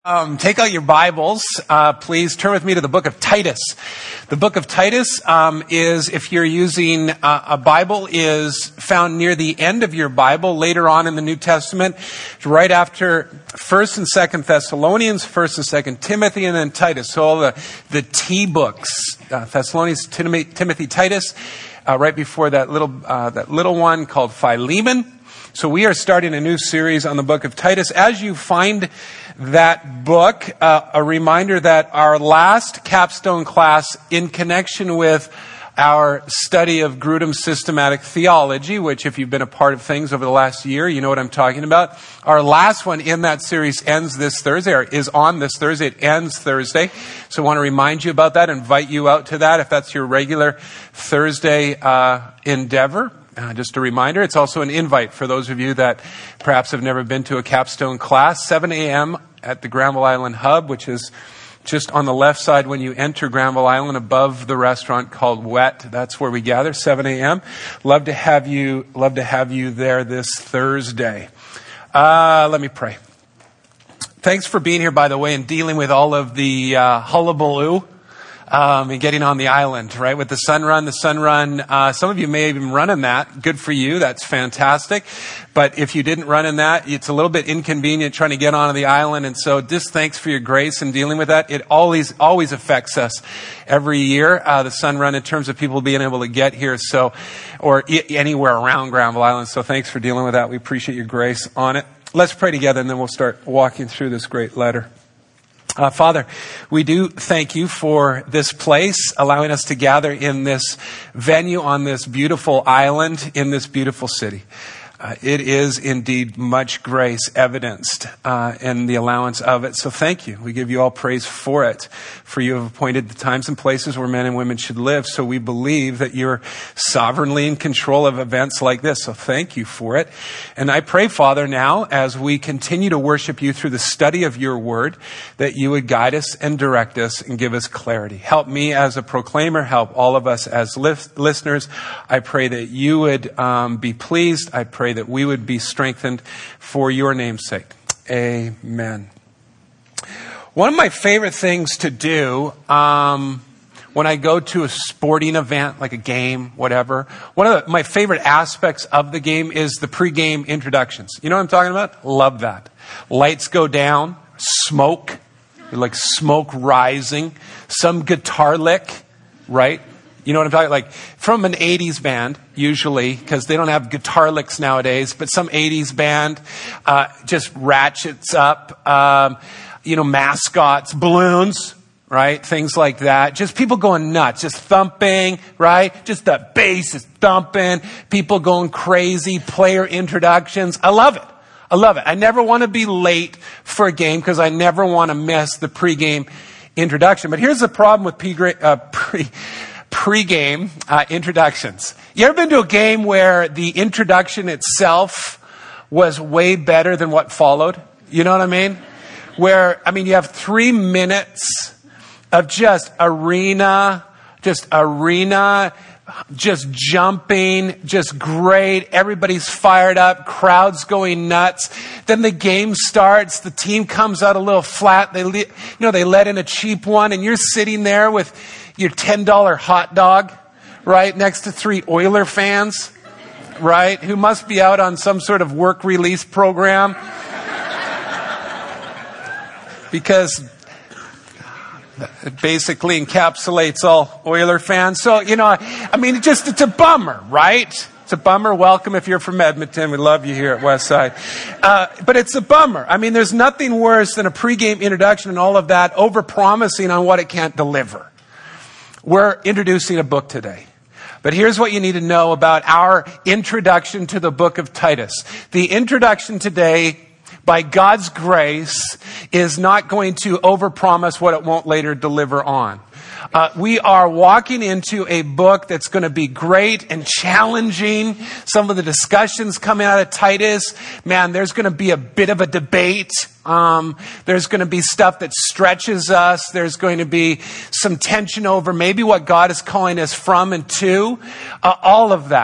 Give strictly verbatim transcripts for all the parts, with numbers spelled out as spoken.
Um, take out your Bibles. Uh, please turn with me to the book of Titus. The book of Titus um, is, if you're using uh, a Bible, is found near the end of your Bible, later on in the New Testament, right after First and Second Thessalonians, First and Second Timothy, and then Titus. So all the the T books, uh, Thessalonians, Timothy, Timothy, Titus, uh, right before that little uh, that little one called Philemon. So we are starting a new series on the book of Titus. As you find that book, uh, a reminder that our last capstone class in connection with our study of Grudem's systematic theology, which if you've been a part of things over the last year, you know what I'm talking about. Our last one in that series ends this Thursday, or is on this Thursday. It ends Thursday. So I want to remind you about that, invite you out to that if that's your regular Thursday uh, endeavor. Uh, just a reminder, it's also an invite for those of you that perhaps have never been to a capstone class. seven a.m. at the Granville Island Hub, which is just on the left side when you enter Granville Island, above the restaurant called Wet. That's where we gather, seven a.m. Love to have you, love to have you there this Thursday. Uh, let me pray. Thanks for being here, by the way, and dealing with all of the uh, hullabaloo. Um, and getting on the island, right? With the sun run, the sun run, uh, some of you may have even run in that. Good for you. That's fantastic. But if you didn't run in that, it's a little bit inconvenient trying to get onto the island. And so just thanks for your grace in dealing with that. It always, always affects us every year, uh, the sun run in terms of people being able to get here. So, or I- anywhere around Granville Island. So thanks for dealing with that. We appreciate your grace on it. Let's pray together and then we'll start walking through this great letter. Uh, Father, we do thank you for this place, allowing us to gather in this venue on this beautiful island in this beautiful city. Uh, it is indeed much grace evidenced uh, in the allowance of it. So thank you. We give you all praise for it. For you have appointed the times and places where men and women should live. So we believe that you're sovereignly in control of events like this. So thank you for it. And I pray, Father, now as we continue to worship you through the study of your word, that you would guide us and direct us and give us clarity. Help me as a proclaimer. Help all of us as li- listeners. I pray that you would um, be pleased. I pray that we would be strengthened for your name's sake. Amen. One of my favorite things to do um, when I go to a sporting event, like a game, whatever, one of the, my favorite aspects of the game is the pregame introductions. You know what I'm talking about? Love that. Lights go down, smoke, like smoke rising, some guitar lick, right? You know what I'm talking about? Like from an eighties band, usually, because they don't have guitar licks nowadays, but some eighties band uh, just ratchets up, um, you know, mascots, balloons, right? Things like that. Just people going nuts, just thumping, right? Just the bass is thumping, people going crazy, player introductions. I love it. I love it. I never want to be late for a game because I never want to miss the pregame introduction. But here's the problem with pre- uh, pre Pre-game uh, introductions. You ever been to a game where the introduction itself was way better than what followed? You know what I mean? Where, I mean, you have three minutes of just arena, just arena, just jumping, just great. Everybody's fired up, crowds going nuts. Then the game starts. The team comes out a little flat. They, you know, they let in a cheap one, and you're sitting there with your ten dollar hot dog, right, next to three Oiler fans, right, who must be out on some sort of work release program. Because it basically encapsulates all Oiler fans. So, you know, I, I mean, it just, it's a bummer, right? It's a bummer. Welcome if you're from Edmonton. We love you here at Westside. Uh, but it's a bummer. I mean, there's nothing worse than a pregame introduction and all of that, over-promising on what it can't deliver. We're introducing a book today. But here's what you need to know about our introduction to the book of Titus. The introduction today, by God's grace, is not going to overpromise what it won't later deliver on. Uh, we are walking into a book that's going to be great and challenging. Some of the discussions coming out of Titus, man, there's going to be a bit of a debate. Um, there's going to be stuff that stretches us. There's going to be some tension over maybe what God is calling us from and to, uh, all of that.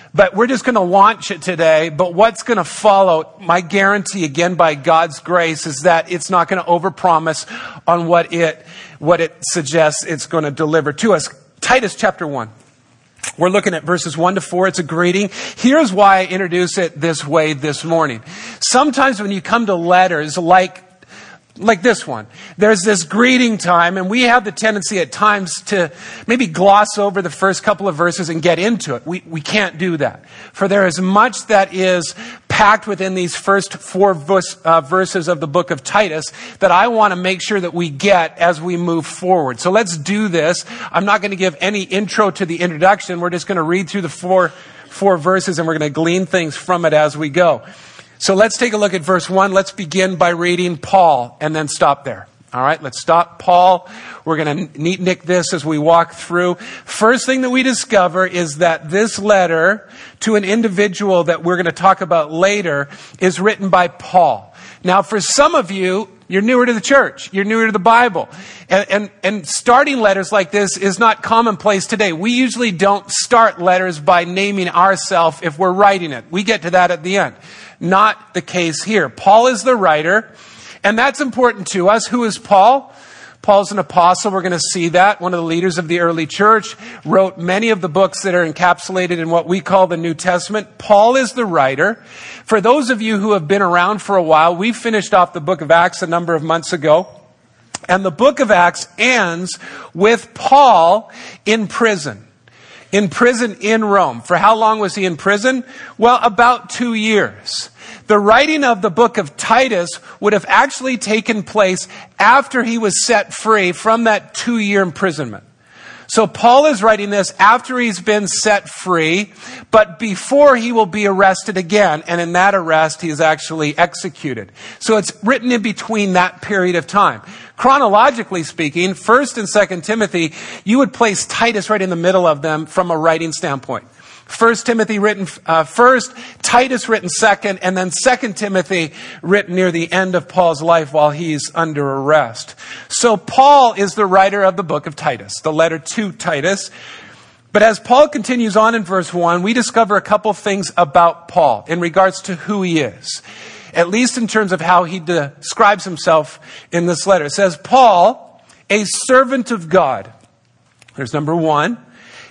But we're just going to launch it today. But what's going to follow, my guarantee, again, by God's grace, is that it's not going to overpromise on what it, what it suggests it's going to deliver to us. Titus chapter one. We're looking at verses one to four. It's a greeting. Here's why I introduce it this way this morning. Sometimes when you come to letters like Like this one, there's this greeting time, and we have the tendency at times to maybe gloss over the first couple of verses and get into it. We we can't do that. For there is much that is packed within these first four verse, uh, verses of the book of Titus that I want to make sure that we get as we move forward. So let's do this. I'm not going to give any intro to the introduction. We're just going to read through the four, four verses, and we're going to glean things from it as we go. So let's take a look at verse one. Let's begin by reading Paul and then stop there. All right, let's stop Paul. We're going to neat nick this as we walk through. First thing that we discover is that this letter to an individual that we're going to talk about later is written by Paul. Now, for some of you, you're newer to the church. You're newer to the Bible. And, and, and starting letters like this is not commonplace today. We usually don't start letters by naming ourselves if we're writing it. We get to that at the end. Not the case here. Paul is the writer, and that's important to us. Who is Paul? Paul's an apostle. We're going to see that. One of the leaders of the early church, wrote many of the books that are encapsulated in what we call the New Testament. Paul is the writer. For those of you who have been around for a while, we finished off the book of Acts a number of months ago. And the book of Acts ends with Paul in prison. In prison in Rome. For how long was he in prison? Well, about two years. The writing of the book of Titus would have actually taken place after he was set free from that two-year imprisonment. So Paul is writing this after he's been set free, but before he will be arrested again. And in that arrest, he is actually executed. So it's written in between that period of time. Chronologically speaking, First and Second Timothy, you would place Titus right in the middle of them from a writing standpoint. First Timothy written uh, first, Titus written second, and then Second Timothy written near the end of Paul's life while he's under arrest. So Paul is the writer of the book of Titus, the letter to Titus. But as Paul continues on in verse one, we discover a couple things about Paul in regards to who he is, at least in terms of how he describes himself in this letter. It says, Paul, a servant of God. There's number one.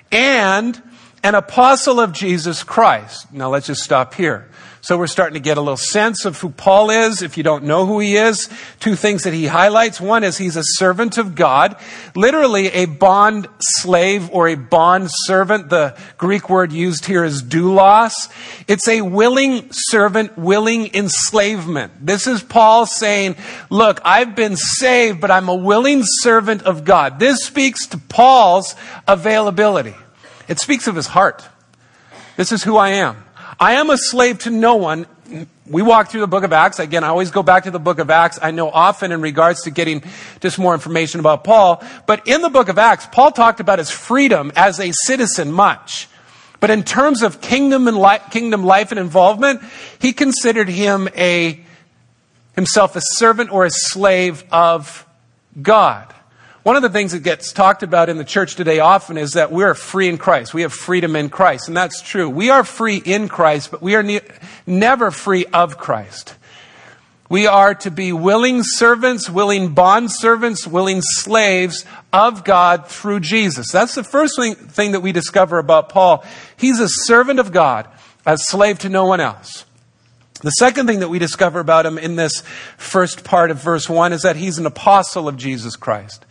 And an apostle of Jesus Christ. Now let's just stop here. So we're starting to get a little sense of who Paul is. If you don't know who he is, two things that he highlights. One is he's a servant of God, literally a bond slave or a bond servant. The Greek word used here is doulos. It's a willing servant, willing enslavement. This is Paul saying, look, I've been saved, but I'm a willing servant of God. This speaks to Paul's availability. It speaks of his heart. This is who I am. I am a slave to no one. We walk through the book of Acts. Again, I always go back to the book of Acts. I know often in regards to getting just more information about Paul. But in the book of Acts, Paul talked about his freedom as a citizen much. But in terms of kingdom and li- kingdom life and involvement, he considered him a himself a servant or a slave of God. One of the things that gets talked about in the church today often is that we're free in Christ. We have freedom in Christ. And that's true. We are free in Christ, but we are ne- never free of Christ. We are to be willing servants, willing bond servants, willing slaves of God through Jesus. That's the first thing, thing that we discover about Paul. He's a servant of God, a slave to no one else. The second thing that we discover about him in this first part of verse one is that he's an apostle of Jesus Christ.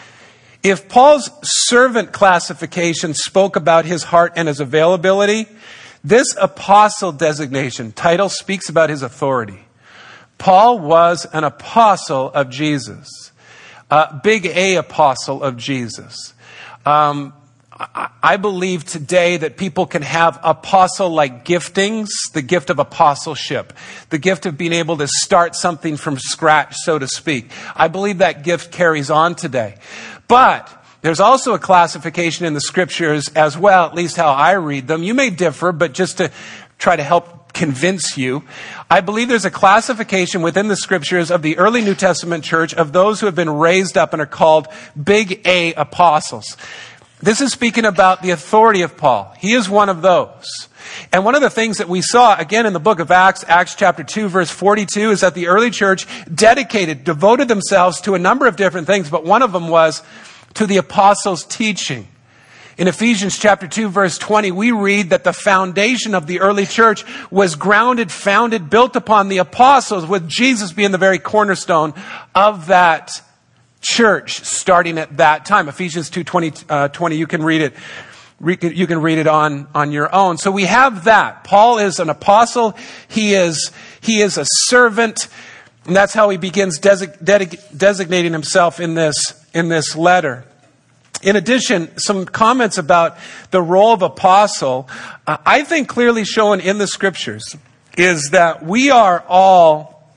If Paul's servant classification spoke about his heart and his availability, this apostle designation title speaks about his authority. Paul was an apostle of Jesus, uh, big A apostle of Jesus. Um, I, I believe today that people can have apostle-like giftings, the gift of apostleship, the gift of being able to start something from scratch, so to speak. I believe that gift carries on today. But there's also a classification in the scriptures as well, at least how I read them. You may differ, but just to try to help convince you, I believe there's a classification within the scriptures of the early New Testament church of those who have been raised up and are called big A apostles. This is speaking about the authority of Paul. He is one of those. And one of the things that we saw, again, in the book of Acts, Acts chapter two, verse forty-two, is that the early church dedicated, devoted themselves to a number of different things, but one of them was to the apostles' teaching. In Ephesians chapter two, verse twenty, we read that the foundation of the early church was grounded, founded, built upon the apostles, with Jesus being the very cornerstone of that church starting at that time. Ephesians two, twenty, uh, twenty, you can read it. You can read it on, on your own. So we have that. Paul is an apostle. He is, he is a servant. And that's how he begins desig- de- designating himself in this, in this letter. In addition, some comments about the role of apostle, uh, I think clearly shown in the scriptures is that we are all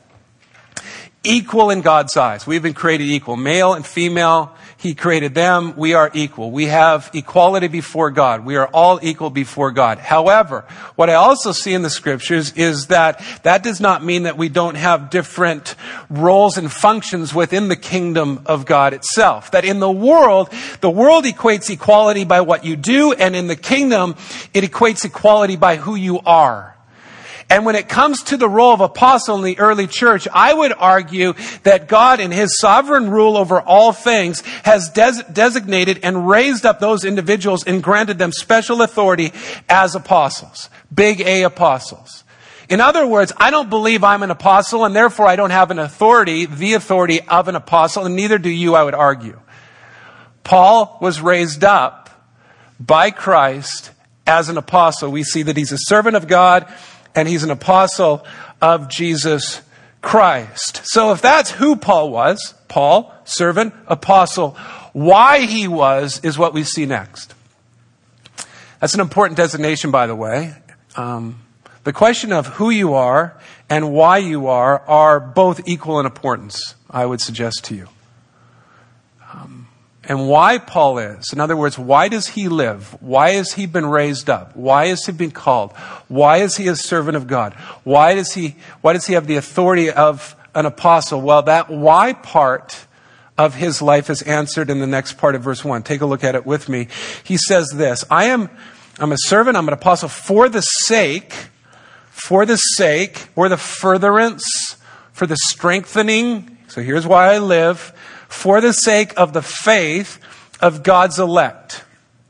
equal in God's eyes. We've been created equal, male and female. He created them. We are equal. We have equality before God. We are all equal before God. However, what I also see in the scriptures is that that does not mean that we don't have different roles and functions within the kingdom of God itself. That in the world, the world equates equality by what you do, and in the kingdom, it equates equality by who you are. And when it comes to the role of apostle in the early church, I would argue that God in his sovereign rule over all things has des- designated and raised up those individuals and granted them special authority as apostles. Big A apostles. In other words, I don't believe I'm an apostle, and therefore I don't have an authority, the authority of an apostle, and neither do you, I would argue. Paul was raised up by Christ as an apostle. We see that he's a servant of God, and he's an apostle of Jesus Christ. So if that's who Paul was, Paul, servant, apostle, why he was is what we see next. That's an important designation, by the way. Um, the question of who you are and why you are are both equal in importance, I would suggest to you. Um, And why Paul is. In other words, why does he live? Why has he been raised up? Why has he been called? Why is he a servant of God? Why does he, why does he have the authority of an apostle? Well, that why part of his life is answered in the next part of verse one. Take a look at it with me. He says this, I am, I'm a servant, I'm an apostle for the sake, for the sake, or the furtherance, for the strengthening. So here's why I live. For the sake of the faith of God's elect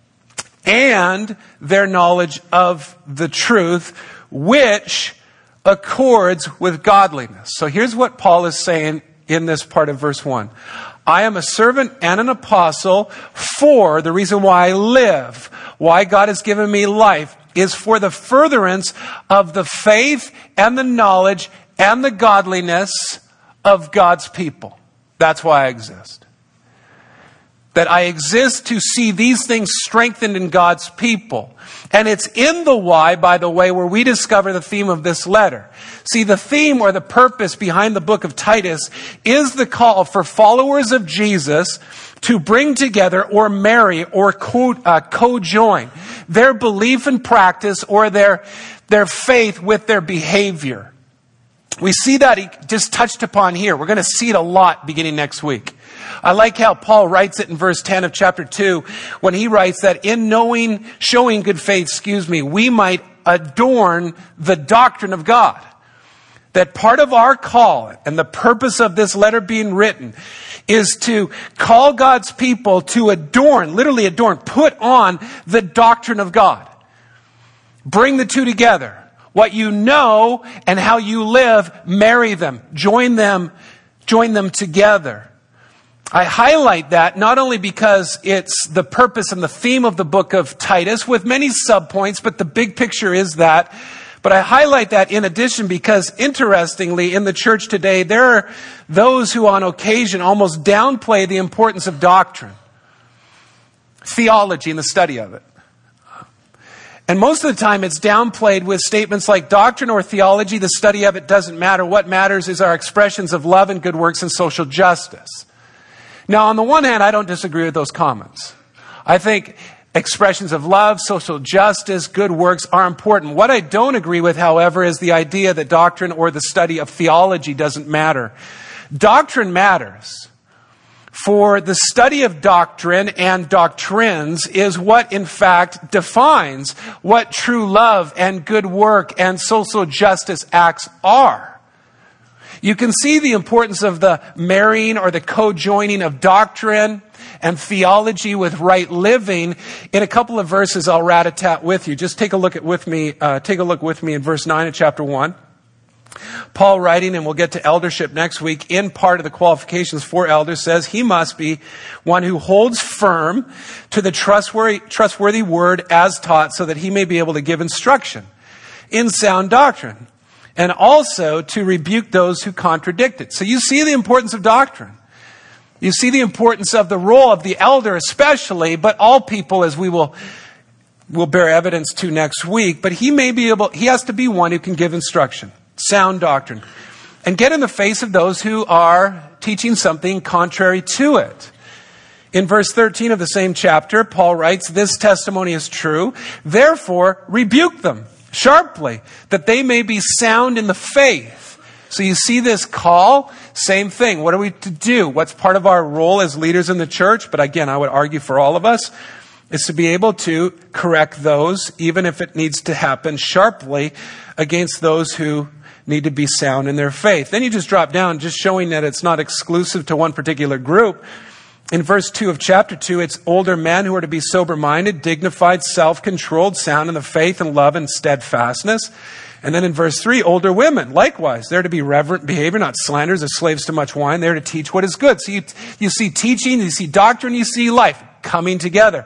and their knowledge of the truth, which accords with godliness. So here's what Paul is saying in this part of verse one. I am a servant and an apostle for the reason why I live, why God has given me life, is for the furtherance of the faith and the knowledge and the godliness of God's people. That's why I exist. That I exist to see these things strengthened in God's people. And it's in the why, by the way, where we discover the theme of this letter. See, the theme or the purpose behind the book of Titus is the call for followers of Jesus to bring together or marry or co, uh, co-join their belief and practice or their, their faith with their behavior. We see that he just touched upon here. We're going to see it a lot beginning next week. I like how Paul writes it in verse ten of chapter two when he writes that in knowing, showing good faith, excuse me, we might adorn the doctrine of God. That part of our call and the purpose of this letter being written is to call God's people to adorn, literally adorn, put on the doctrine of God. Bring the two together. What you know and how you live, marry them, join them, join them together. I highlight that not only because it's the purpose and the theme of the book of Titus with many subpoints, but the big picture is that. But I highlight that in addition because interestingly in the church today, there are those who on occasion almost downplay the importance of doctrine, theology and the study of it. And most of the time it's downplayed with statements like doctrine or theology, the study of it doesn't matter. What matters is our expressions of love and good works and social justice. Now, on the one hand, I don't disagree with those comments. I think expressions of love, social justice, good works are important. What I don't agree with, however, is the idea that doctrine or the study of theology doesn't matter. Doctrine matters For the study of doctrine and doctrines is what in fact defines what true love and good work and social justice acts are. You can see the importance of the marrying or the co-joining of doctrine and theology with right living in a couple of verses I'll rat-a-tat with you. Just take a look at with me, uh, take a look with me in verse nine of chapter one. Paul writing, and we'll get to eldership next week, in part of the qualifications for elders, says he must be one who holds firm to the trustworthy, trustworthy word as taught, so that he may be able to give instruction in sound doctrine, and also to rebuke those who contradict it. So you see the importance of doctrine. You see the importance of the role of the elder especially, but all people, as we will will bear evidence to next week. But he may be able, he has to be one who can give instruction, sound doctrine, and get in the face of those who are teaching something contrary to it. In verse thirteen of the same chapter, Paul writes, "This testimony is true. Therefore, rebuke them sharply, that they may be sound in the faith." So you see this call, same thing. What are we to do? What's part of our role as leaders in the church? But again, I would argue for all of us, is to be able to correct those, even if it needs to happen sharply, against those who need to be sound in their faith. Then you just drop down, just showing that it's not exclusive to one particular group. In verse two of chapter two, it's older men who are to be sober-minded, dignified, self-controlled, sound in the faith and love and steadfastness. And then in verse three, older women, likewise, they're to be reverent behavior, not slanderers or slaves to much wine. They're to teach what is good. So you, you see teaching, you see doctrine, you see life coming together.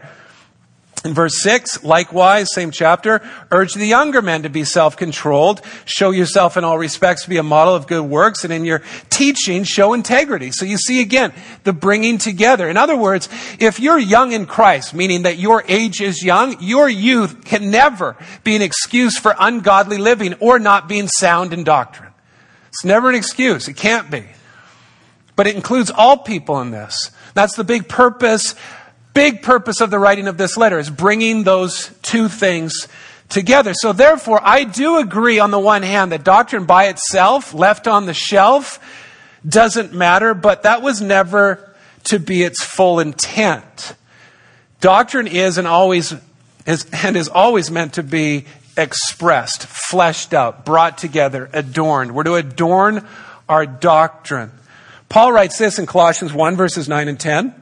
In verse six, likewise, same chapter, urge the younger men to be self-controlled, show yourself in all respects to be a model of good works, and in your teaching, show integrity. So you see again, the bringing together. In other words, if you're young in Christ, meaning that your age is young, your youth can never be an excuse for ungodly living or not being sound in doctrine. It's never an excuse. It can't be. But it includes all people in this. That's the big purpose Big purpose of the writing of this letter, is bringing those two things together. So therefore, I do agree on the one hand that doctrine by itself, left on the shelf, doesn't matter, but that was never to be its full intent. Doctrine is and always is, and is always meant to be expressed, fleshed out, brought together, adorned. We're to adorn our doctrine. Paul writes this in Colossians one, verses nine and ten.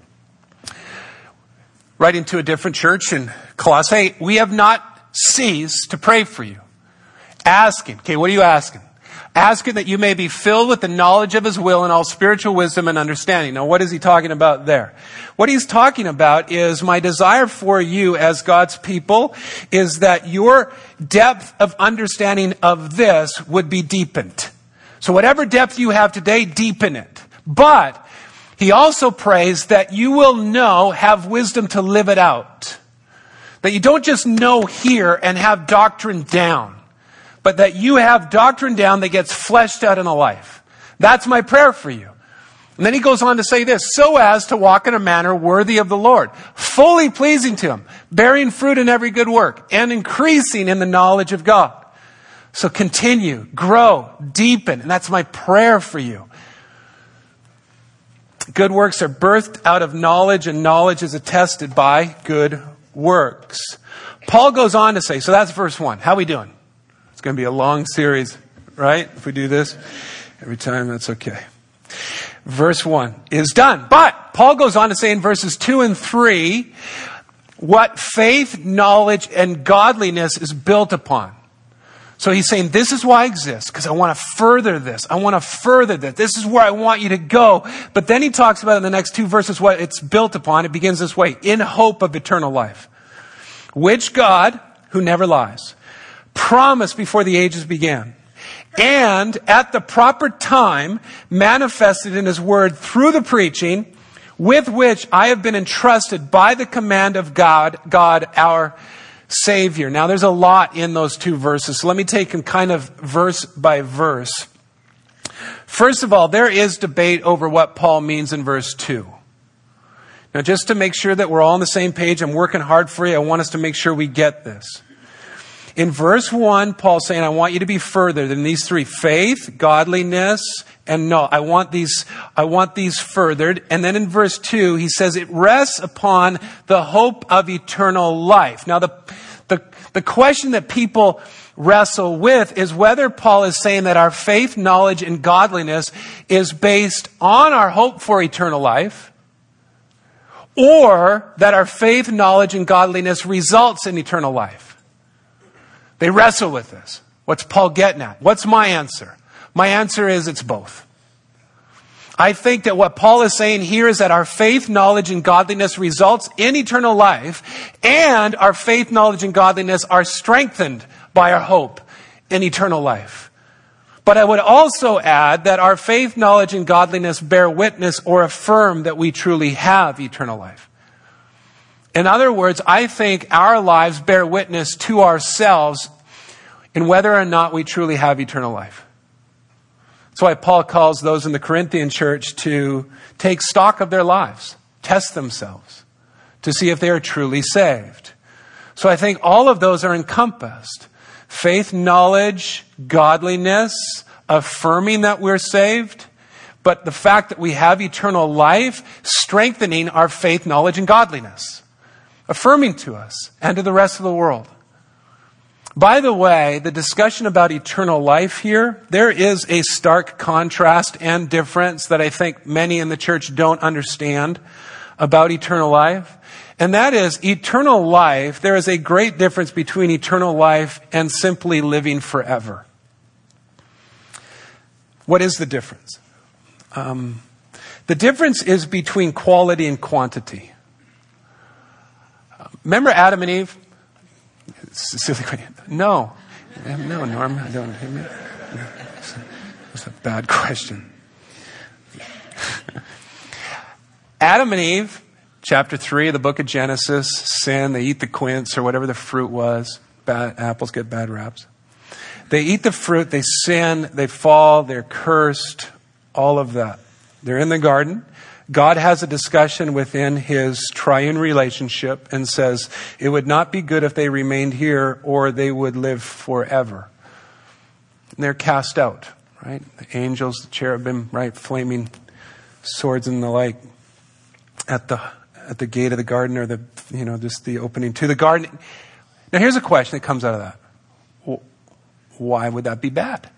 Writing to a different church in Colossae, we have not ceased to pray for you. Asking. Okay, what are you asking? Asking that you may be filled with the knowledge of His will and all spiritual wisdom and understanding. Now, what is he talking about there? What he's talking about is my desire for you as God's people is that your depth of understanding of this would be deepened. So whatever depth you have today, deepen it. But he also prays that you will know, have wisdom to live it out. That you don't just know here and have doctrine down, but that you have doctrine down that gets fleshed out in a life. That's my prayer for you. And then he goes on to say this, so as to walk in a manner worthy of the Lord, fully pleasing to Him, bearing fruit in every good work, and increasing in the knowledge of God. So continue, grow, deepen, and that's my prayer for you. Good works are birthed out of knowledge, and knowledge is attested by good works. Paul goes on to say, so that's verse one. How are we doing? It's going to be a long series, right? If we do this every time, that's okay. Verse one is done. But Paul goes on to say in verses two and three, what faith, knowledge, and godliness is built upon. So he's saying, this is why I exist, because I want to further this. I want to further this. This is where I want you to go. But then he talks about in the next two verses what it's built upon. It begins this way, in hope of eternal life, which God, who never lies, promised before the ages began, and at the proper time manifested in His word through the preaching, with which I have been entrusted by the command of God, God our Savior. Now there's a lot in those two verses. So let me take them kind of verse by verse. First of all, there is debate over what Paul means in verse two. Now just to make sure that we're all on the same page, I'm working hard for you. I want us to make sure we get this. In verse one, Paul's saying, I want you to be further than these three: faith, godliness, and no. I want these, I want these furthered. And then in verse two, he says it rests upon the hope of eternal life. Now the, the, the question that people wrestle with is whether Paul is saying that our faith, knowledge, and godliness is based on our hope for eternal life, or that our faith, knowledge, and godliness results in eternal life. They wrestle with this. What's Paul getting at? What's my answer? My answer is it's both. I think that what Paul is saying here is that our faith, knowledge, and godliness results in eternal life, and our faith, knowledge, and godliness are strengthened by our hope in eternal life. But I would also add that our faith, knowledge, and godliness bear witness or affirm that we truly have eternal life. In other words, I think our lives bear witness to ourselves in whether or not we truly have eternal life. That's why Paul calls those in the Corinthian church to take stock of their lives, test themselves to see if they are truly saved. So I think all of those are encompassed. Faith, knowledge, godliness, affirming that we're saved, but the fact that we have eternal life, strengthening our faith, knowledge, and godliness, affirming to us and to the rest of the world. By the way, the discussion about eternal life here, there is a stark contrast and difference that I think many in the church don't understand about eternal life. And that is eternal life. There is a great difference between eternal life and simply living forever. What is the difference? Um, the difference is between quality and quantity. Remember Adam and Eve? No. No, Norm, I don't. That's a bad question. Adam and Eve, chapter three of the book of Genesis, sin, they eat the quince or whatever the fruit was. Bad apples get bad raps. They eat the fruit, they sin, they fall, they're cursed, all of that. They're in the garden. God has a discussion within his triune relationship and says it would not be good if they remained here or they would live forever. And they're cast out, right? The angels, the cherubim, right? Flaming swords and the like at the at the gate of the garden, or the, you know, just the opening to the garden. Now here's a question that comes out of that. Why would that be bad?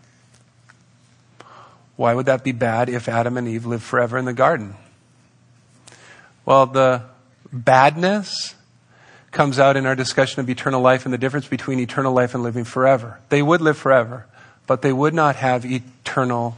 Why would that be bad if Adam and Eve lived forever in the garden? Well, the badness comes out in our discussion of eternal life and the difference between eternal life and living forever. They would live forever, but they would not have eternal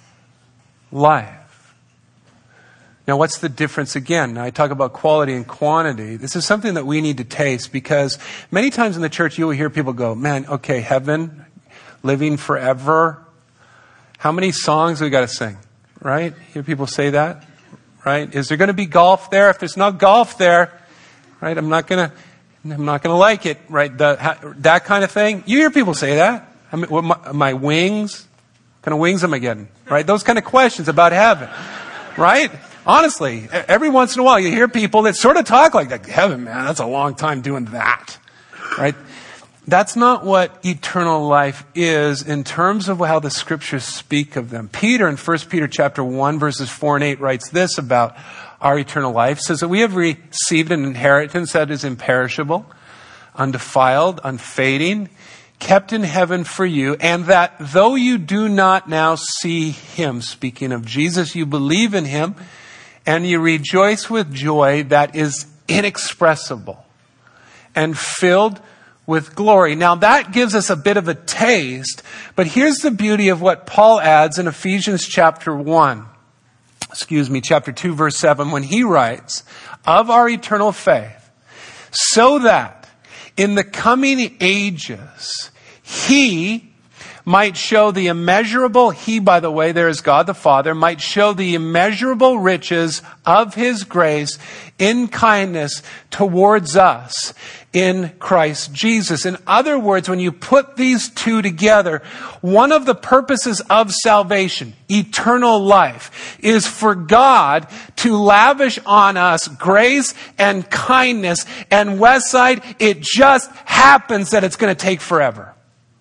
life. Now, what's the difference again? Now, I talk about quality and quantity. This is something that we need to taste, because many times in the church you will hear people go, man, okay, heaven, living forever. How many songs we got to sing, right? Hear people say that, right? Is there going to be golf there? If there's no golf there, right, I'm not going to, I'm not going to like it, right? The, that kind of thing. You hear people say that. I mean, what my, my wings, what kind of wings am I getting? Right? Those kind of questions about heaven, right? Honestly, every once in a while you hear people that sort of talk like that. Heaven, man, that's a long time doing that, right? That's not what eternal life is in terms of how the scriptures speak of them. Peter in First Peter chapter one, verses four and eight writes this about our eternal life. It says that we have received an inheritance that is imperishable, undefiled, unfading, kept in heaven for you, and that though you do not now see him, speaking of Jesus, you believe in him, and you rejoice with joy that is inexpressible and filled with glory. Now that gives us a bit of a taste, but here's the beauty of what Paul adds in Ephesians chapter one, excuse me, chapter two, verse seven, when he writes, of our eternal faith, so that in the coming ages, he might show the immeasurable, he, by the way, there is God the Father, might show the immeasurable riches of his grace in kindness towards us in Christ Jesus. In other words, when you put these two together, one of the purposes of salvation, eternal life, is for God to lavish on us grace and kindness. And Westside, it just happens that it's going to take forever.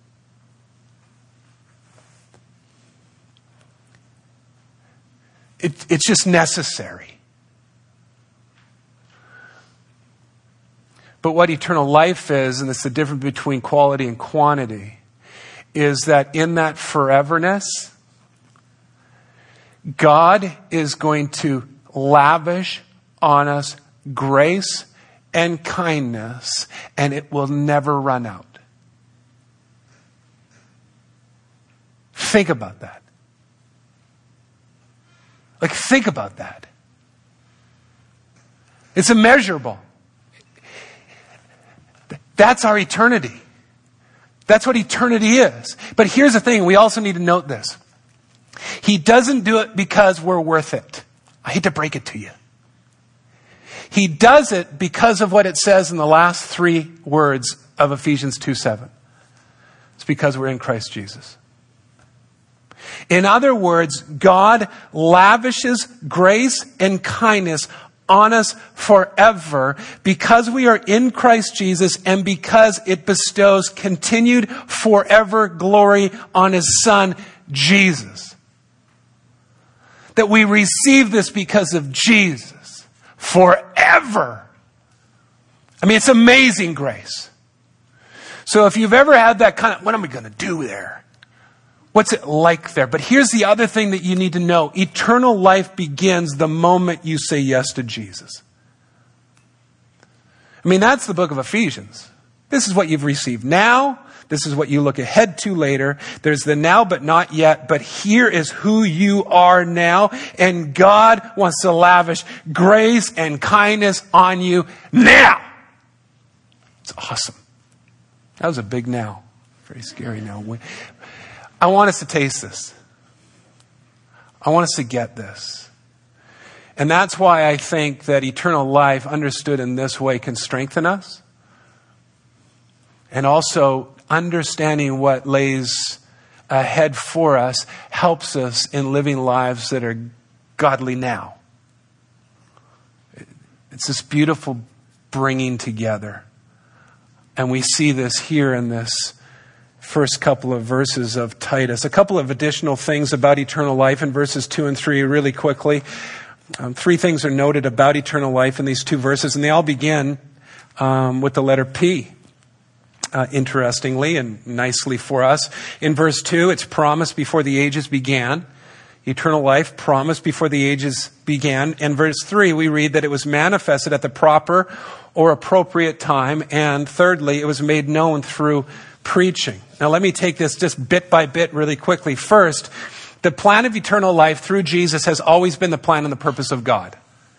It, it's just necessary. But what eternal life is, and it's the difference between quality and quantity, is that in that foreverness, God is going to lavish on us grace and kindness, and it will never run out. Think about that. Like, think about that. It's immeasurable. That's our eternity. That's what eternity is. But here's the thing, we also need to note this. He doesn't do it because we're worth it. I hate to break it to you. He does it because of what it says in the last three words of Ephesians two seven. It's because we're in Christ Jesus. In other words, God lavishes grace and kindness on us forever because we are in Christ Jesus and because it bestows continued forever glory on His Son, Jesus. That we receive this because of Jesus forever. I mean, it's amazing grace. So if you've ever had that kind of, what am I going to do there? What's it like there? But here's the other thing that you need to know. Eternal life begins the moment you say yes to Jesus. I mean, that's the book of Ephesians. This is what you've received now. This is what you look ahead to later. There's the now but not yet. But here is who you are now. And God wants to lavish grace and kindness on you now. It's awesome. That was a big now. Very scary now. I want us to taste this. I want us to get this. And that's why I think that eternal life understood in this way can strengthen us. And also understanding what lays ahead for us helps us in living lives that are godly now. It's this beautiful bringing together. And we see this here in this first couple of verses of Titus. A couple of additional things about eternal life in verses two and three really quickly. Um, three things are noted about eternal life in these two verses, and they all begin um, with the letter P. Uh, interestingly and nicely for us. In verse two, it's promised before the ages began. Eternal life promised before the ages began. In verse three, we read that it was manifested at the proper or appropriate time. And thirdly, it was made known through preaching. Now let me take this just bit by bit really quickly. First, the plan of eternal life through Jesus has always been the plan and the purpose of God.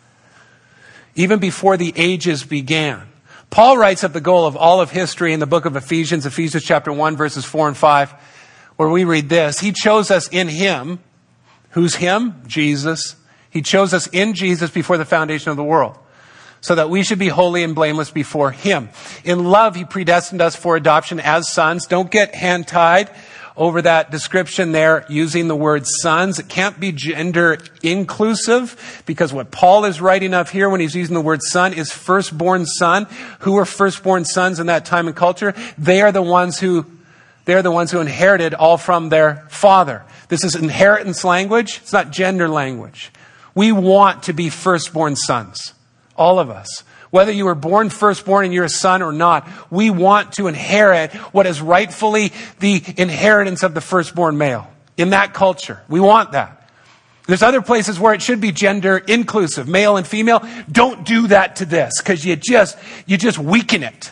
Even before the ages began. Paul writes of the goal of all of history in the book of Ephesians, Ephesians chapter one, verses four and five, where we read this. He chose us in Him. Who's Him? Jesus. He chose us in Jesus before the foundation of the world, so that we should be holy and blameless before Him. In love, He predestined us for adoption as sons. Don't get hand-tied over that description there using the word sons. It can't be gender inclusive because what Paul is writing of here when he's using the word son is firstborn son. Who were firstborn sons in that time and culture? They are the ones who, they're the ones who inherited all from their father. This is inheritance language. It's not gender language. We want to be firstborn sons. All of us. Whether you were born firstborn and you're a son or not, we want to inherit what is rightfully the inheritance of the firstborn male. In that culture, we want that. There's other places where it should be gender inclusive, male and female. Don't do that to this because you just, you just weaken it.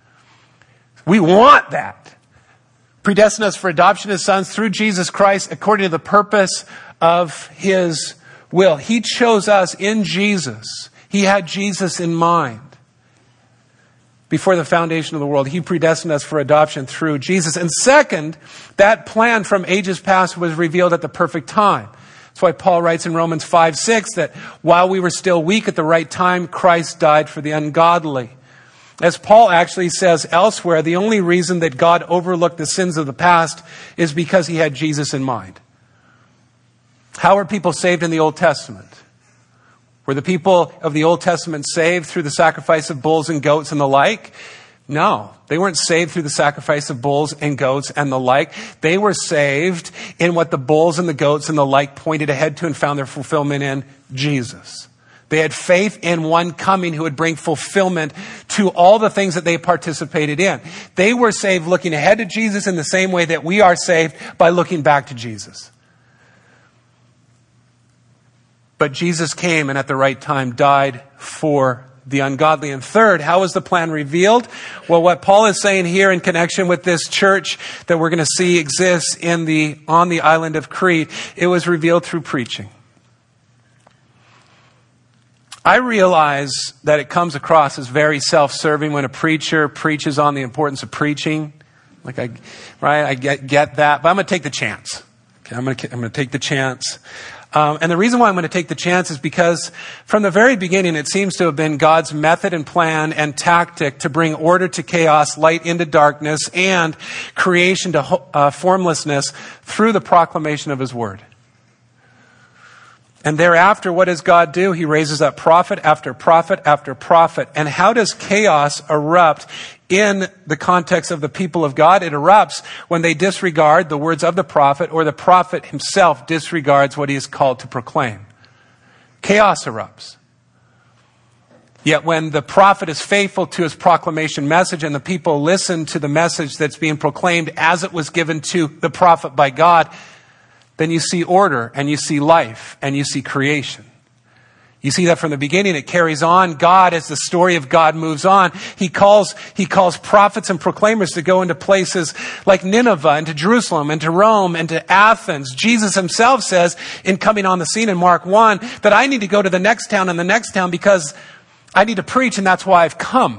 We want that. Predestined us for adoption as sons through Jesus Christ according to the purpose of His will. He chose us in Jesus. He had Jesus in mind. Before the foundation of the world, He predestined us for adoption through Jesus. And second, that plan from ages past was revealed at the perfect time. That's why Paul writes in Romans five six that while we were still weak at the right time, Christ died for the ungodly. As Paul actually says elsewhere, the only reason that God overlooked the sins of the past is because He had Jesus in mind. How were people saved in the Old Testament? Were the people of the Old Testament saved through the sacrifice of bulls and goats and the like? No, they weren't saved through the sacrifice of bulls and goats and the like. They were saved in what the bulls and the goats and the like pointed ahead to and found their fulfillment in Jesus. They had faith in one coming who would bring fulfillment to all the things that they participated in. They were saved looking ahead to Jesus in the same way that we are saved by looking back to Jesus. But Jesus came and at the right time died for the ungodly. And third, how was the plan revealed? Well, what Paul is saying here in connection with this church that we're going to see exists in the, on the island of Crete, it was revealed through preaching. I realize that it comes across as very self-serving when a preacher preaches on the importance of preaching. Like I, right? I get, get that, but I'm going to take the chance. Okay. I'm going to, I'm going to take the chance. Um, and the reason why I'm going to take the chance is because from the very beginning, it seems to have been God's method and plan and tactic to bring order to chaos, light into darkness, and creation to uh, formlessness through the proclamation of his word. And thereafter, what does God do? He raises up prophet after prophet after prophet. And how does chaos erupt in the context of the people of God? It erupts when they disregard the words of the prophet, or the prophet himself disregards what he is called to proclaim. Chaos erupts. Yet when the prophet is faithful to his proclamation message and the people listen to the message that's being proclaimed as it was given to the prophet by God, then you see order and you see life and you see creation. You see that from the beginning. It carries on. God, as the story of God moves on, he calls, he calls prophets and proclaimers to go into places like Nineveh and to Jerusalem and to Rome and to Athens. Jesus himself says in coming on the scene in Mark one that I need to go to the next town and the next town because I need to preach, and that's why I've come.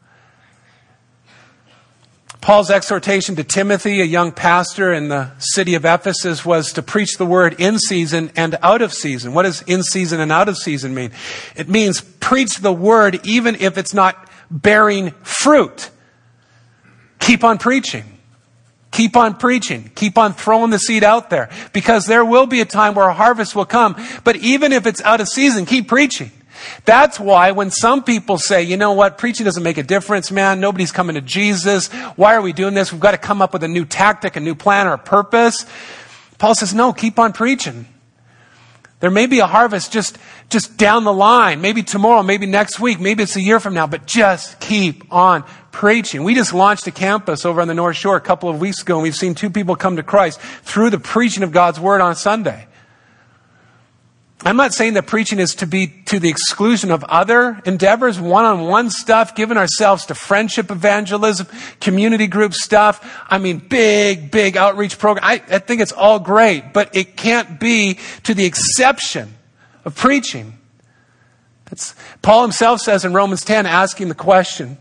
Paul's exhortation to Timothy, a young pastor in the city of Ephesus, was to preach the word in season and out of season. What does in season and out of season mean? It means preach the word even if it's not bearing fruit. Keep on preaching. Keep on preaching. Keep on throwing the seed out there. Because there will be a time where a harvest will come. But even if it's out of season, keep preaching. That's why when some people say, you know what, preaching doesn't make a difference, man. Nobody's coming to Jesus. Why are we doing this? We've got to come up with a new tactic, a new plan, or a purpose. Paul says, no, keep on preaching. There may be a harvest just, just down the line. Maybe tomorrow, maybe next week, maybe it's a year from now, but just keep on preaching. We just launched a campus over on the North Shore a couple of weeks ago, and we've seen two people come to Christ through the preaching of God's word on Sunday. I'm not saying that preaching is to be to the exclusion of other endeavors, one-on-one stuff, giving ourselves to friendship evangelism, community group stuff. I mean, big, big outreach program. I, I think it's all great, but it can't be to the exception of preaching. It's, Paul himself says in Romans ten, asking the question,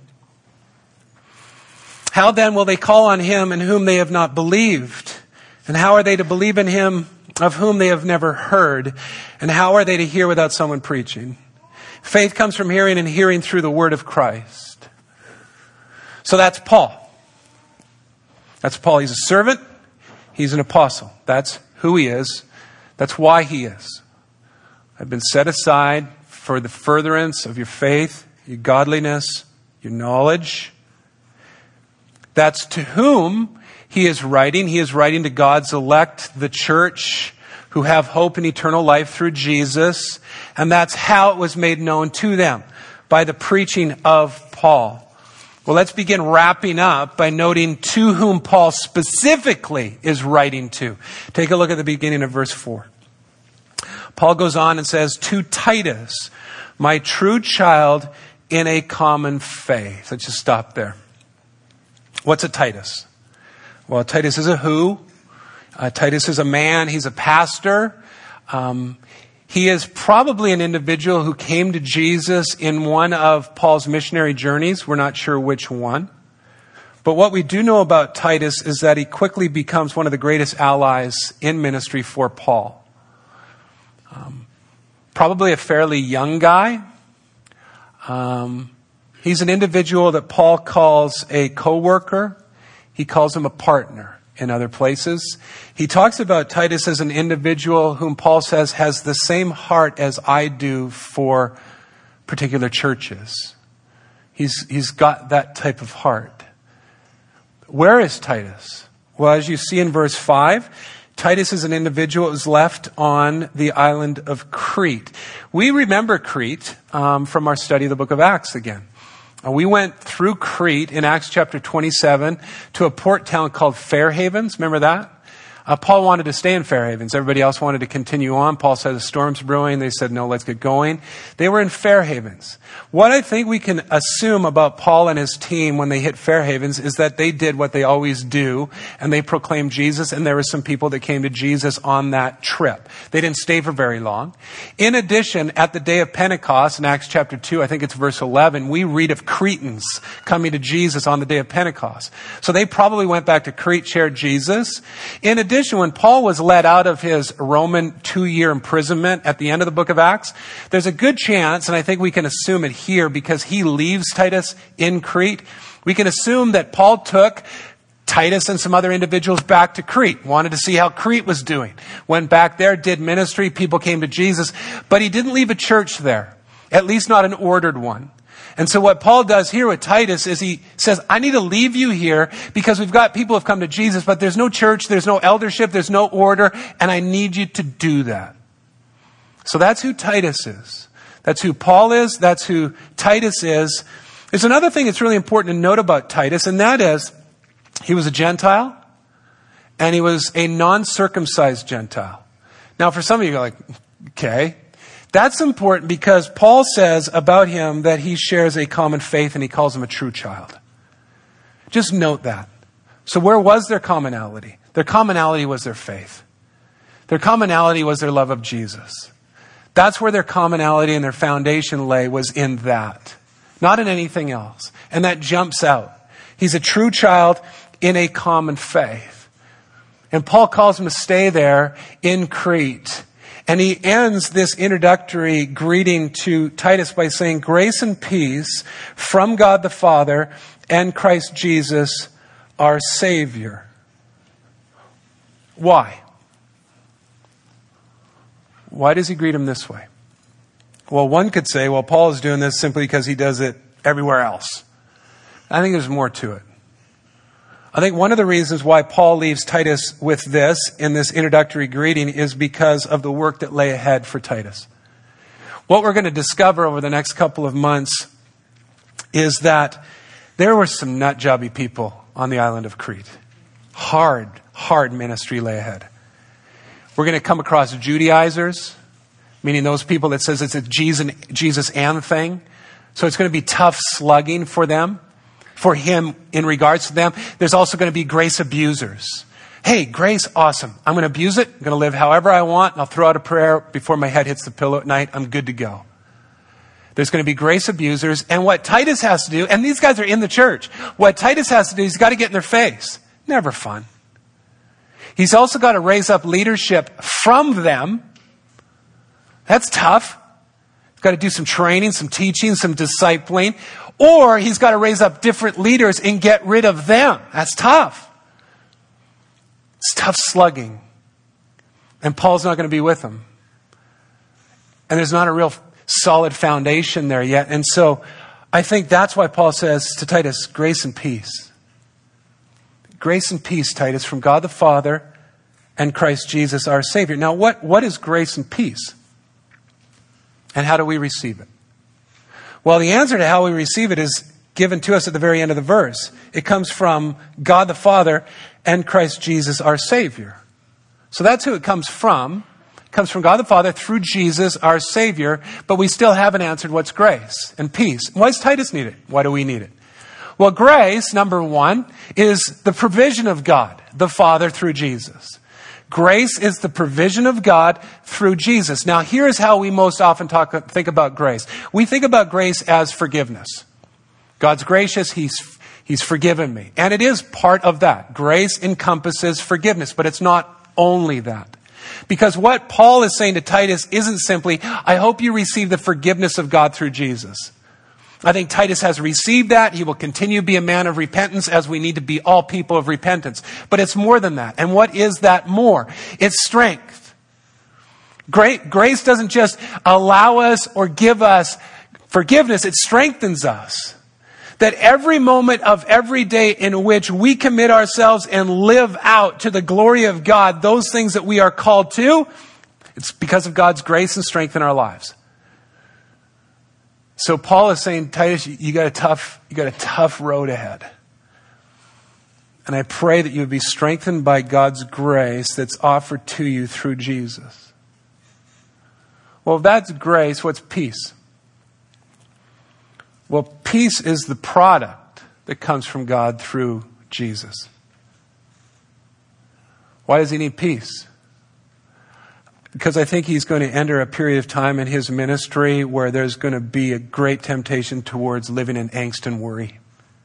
how then will they call on him in whom they have not believed? And how are they to believe in him of whom they have never heard? And how are they to hear without someone preaching? Faith comes from hearing, and hearing through the word of Christ. So that's Paul. That's Paul. He's a servant. He's an apostle. That's who he is. That's why he is. I've been set aside for the furtherance of your faith, your godliness, your knowledge. That's to whom he is writing. He is writing to God's elect, the church, who have hope and eternal life through Jesus. And that's how it was made known to them, by the preaching of Paul. Well, let's begin wrapping up by noting to whom Paul specifically is writing to. Take a look at the beginning of verse four. Paul goes on and says, to Titus, my true child in a common faith. Let's just stop there. What's a Titus? Well, Titus is a who. Uh, Titus is a man. He's a pastor. Um, he is probably an individual who came to Jesus in one of Paul's missionary journeys. We're not sure which one. But what we do know about Titus is that he quickly becomes one of the greatest allies in ministry for Paul. Um, probably a fairly young guy. Um, he's an individual that Paul calls a co-worker. He calls him a partner in other places. He talks about Titus as an individual whom Paul says has the same heart as I do for particular churches. He's, he's got that type of heart. Where is Titus? Well, as you see in verse five, Titus is an individual who was left on the island of Crete. We remember Crete um, from our study of the book of Acts again. Uh, we went through Crete in Acts chapter twenty-seven to a port town called Fair Havens. Remember that? Uh, Paul wanted to stay in Fair Havens. Everybody else wanted to continue on. Paul said the storm's brewing. They said, no, let's get going. They were in Fair Havens. What I think we can assume about Paul and his team when they hit Fair Havens is that they did what they always do, and they proclaimed Jesus, and there were some people that came to Jesus on that trip. They didn't stay for very long. In addition, at the day of Pentecost, in Acts chapter two, I think it's verse eleven, we read of Cretans coming to Jesus on the day of Pentecost. So they probably went back to Crete, shared Jesus. In addition, when Paul was let out of his Roman two-year imprisonment at the end of the book of Acts, there's a good chance, and I think we can assume it here because he leaves Titus in Crete, we can assume that Paul took Titus and some other individuals back to Crete, wanted to see how Crete was doing. Went back there, did ministry, people came to Jesus, but he didn't leave a church there, at least not an ordered one. And so what Paul does here with Titus is he says, I need to leave you here because we've got people who have come to Jesus, but there's no church, there's no eldership, there's no order, and I need you to do that. So that's who Titus is. That's who Paul is. That's who Titus is. There's another thing that's really important to note about Titus, and that is he was a Gentile, and he was a non-circumcised Gentile. Now, for some of you, you're like, okay. That's important because Paul says about him that he shares a common faith and he calls him a true child. Just note that. So where was their commonality? Their commonality was their faith. Their commonality was their love of Jesus. That's where their commonality and their foundation lay, was in that. Not in anything else. And that jumps out. He's a true child in a common faith. And Paul calls him to stay there in Crete. And he ends this introductory greeting to Titus by saying, grace and peace from God the Father and Christ Jesus, our Savior. Why? Why does he greet him this way? Well, one could say, well, Paul is doing this simply because he does it everywhere else. I think there's more to it. I think one of the reasons why Paul leaves Titus with this in this introductory greeting is because of the work that lay ahead for Titus. What we're going to discover over the next couple of months is that there were some nut-jobby people on the island of Crete. Hard, hard ministry lay ahead. We're going to come across Judaizers, meaning those people that says it's a Jesus, Jesus and thing. So it's going to be tough slugging for them. For him in regards to them. There's also going to be grace abusers. Hey, grace, awesome. I'm going to abuse it. I'm going to live however I want. I'll throw out a prayer before my head hits the pillow at night. I'm good to go. There's going to be grace abusers. And what Titus has to do, and these guys are in the church, what Titus has to do, he's got to get in their face. Never fun. He's also got to raise up leadership from them. That's tough. He's got to do some training, some teaching, some discipling. Or he's got to raise up different leaders and get rid of them. That's tough. It's tough slugging. And Paul's not going to be with them. And there's not a real solid foundation there yet. And so I think that's why Paul says to Titus, grace and peace. Grace and peace, Titus, from God the Father and Christ Jesus, our Savior. Now, what, what is grace and peace? And how do we receive it? Well, the answer to how we receive it is given to us at the very end of the verse. It comes from God the Father and Christ Jesus, our Savior. So that's who it comes from. It comes from God the Father through Jesus, our Savior. But we still haven't answered what's grace and peace. Why does Titus need it? Why do we need it? Well, grace, number one, is the provision of God, the Father, through Jesus. Grace is the provision of God through Jesus. Now, here's how we most often talk, think about grace. We think about grace as forgiveness. God's gracious, He's, He's forgiven me. And it is part of that. Grace encompasses forgiveness, but it's not only that. Because what Paul is saying to Titus isn't simply, I hope you receive the forgiveness of God through Jesus. I think Titus has received that. He will continue to be a man of repentance as we need to be all people of repentance. But it's more than that. And what is that more? It's strength. Grace doesn't just allow us or give us forgiveness. It strengthens us. That every moment of every day in which we commit ourselves and live out to the glory of God, those things that we are called to, it's because of God's grace and strength in our lives. So Paul is saying, Titus, you got a tough, you got a tough road ahead. And I pray that you would be strengthened by God's grace that's offered to you through Jesus. Well, if that's grace, what's peace? Well, peace is the product that comes from God through Jesus. Why does he need peace? Because I think he's going to enter a period of time in his ministry where there's going to be a great temptation towards living in angst and worry.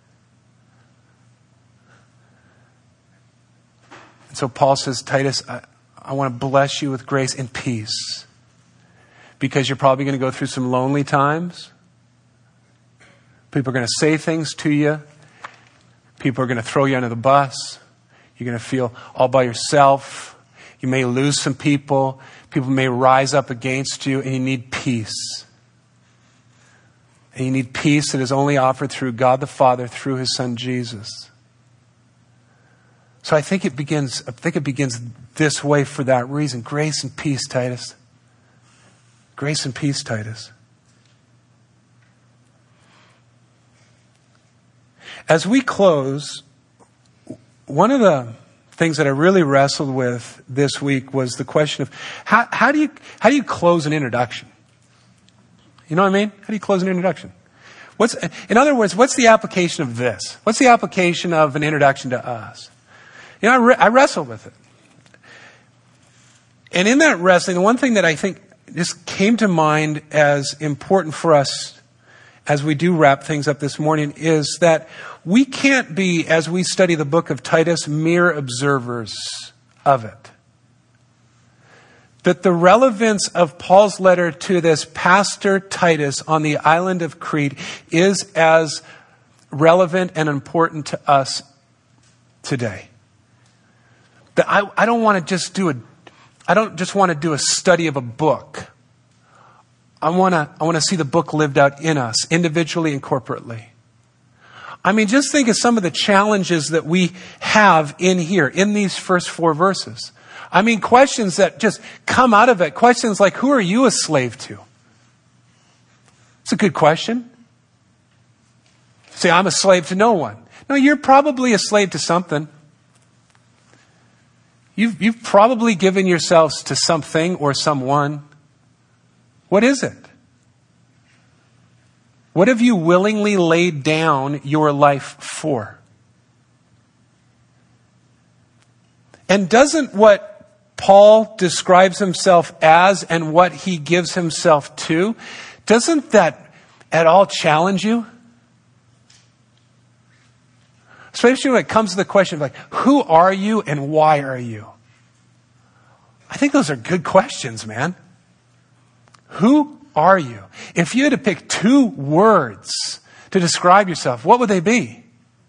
And so Paul says, Titus, I, I want to bless you with grace and peace. Because you're probably going to go through some lonely times. People are going to say things to you. People are going to throw you under the bus. You're going to feel all by yourself. You may lose some people. People may rise up against you, and you need peace. And you need peace that is only offered through God the Father, through his Son Jesus. So I think it begins, I think it begins this way for that reason. Grace and peace, Titus. Grace and peace, Titus. As we close, one of the things that I really wrestled with this week was the question of how, how do you how do you close an introduction? You know what I mean? How do you close an introduction? What's in other words, what's the application of this? What's the application of an introduction to us? You know, I, re- I wrestled with it, and in that wrestling, the one thing that I think just came to mind as important for us as we do wrap things up this morning is that we can't be, as we study the book of Titus, mere observers of it. That the relevance of Paul's letter to this pastor Titus on the island of Crete is as relevant and important to us today. That I, I don't want to just do a, I don't just want to do a study of a book. I want to, I want to see the book lived out in us, individually and corporately. I mean, just think of some of the challenges that we have in here, in these first four verses. I mean, questions that just come out of it. Questions like, who are you a slave to? It's a good question. Say, I'm a slave to no one. No, you're probably a slave to something. You've, you've probably given yourselves to something or someone. What is it? What have you willingly laid down your life for? And doesn't what Paul describes himself as and what he gives himself to, doesn't that at all challenge you? Especially when it comes to the question of like, who are you and why are you? I think those are good questions, man. Who are you? If you had to pick two words to describe yourself, what would they be?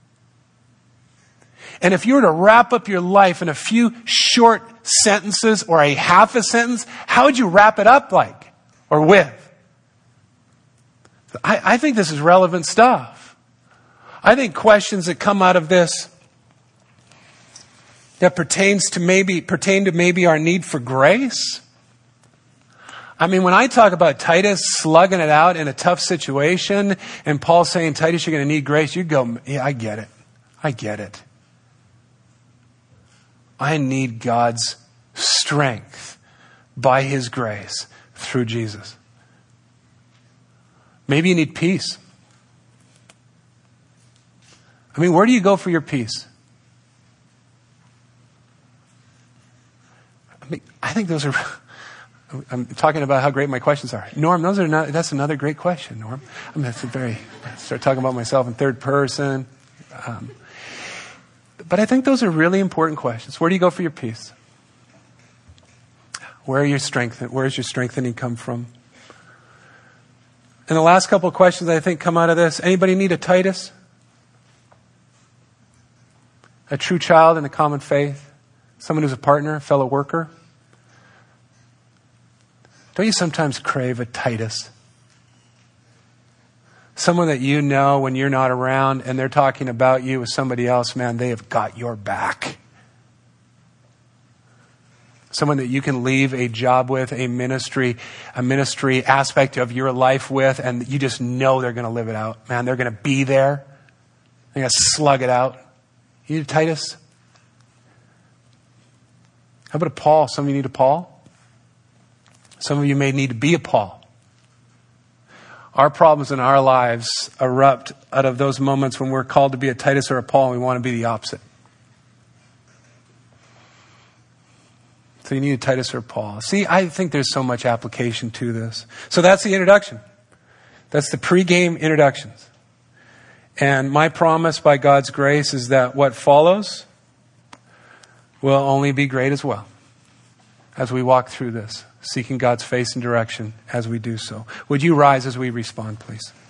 And if you were to wrap up your life in a few short sentences or a half a sentence, how would you wrap it up like or with? I, I think this is relevant stuff. I think questions that come out of this that pertains to maybe pertain to maybe our need for grace. I mean, when I talk about Titus slugging it out in a tough situation and Paul saying, Titus, you're going to need grace, you go, yeah, I get it. I get it. I need God's strength by his grace through Jesus. Maybe you need peace. I mean, where do you go for your peace? I mean, I think those are... I'm talking about how great my questions are. Norm, those are not, that's another great question, Norm. I mean, that's a very, I start talking about myself in third person. Um, but I think those are really important questions. Where do you go for your peace? Where are your strength? Where does your strengthening come from? And the last couple of questions I think come out of this. Anybody need a Titus? A true child in the common faith? Someone who's a partner, fellow worker? Don't you sometimes crave a Titus? Someone that you know when you're not around and they're talking about you with somebody else, man, they have got your back. Someone that you can leave a job with, a ministry, a ministry aspect of your life with, and you just know they're going to live it out. Man, they're going to be there. They're going to slug it out. You need a Titus? How about a Paul? Some of you need a Paul. Some of you may need to be a Paul. Our problems in our lives erupt out of those moments when we're called to be a Titus or a Paul, and we want to be the opposite. So you need a Titus or a Paul. See, I think there's so much application to this. So that's the introduction. That's the pregame introductions. And my promise by God's grace is that what follows will only be great as well as we walk through this, seeking God's face and direction as we do so. Would you rise as we respond, please?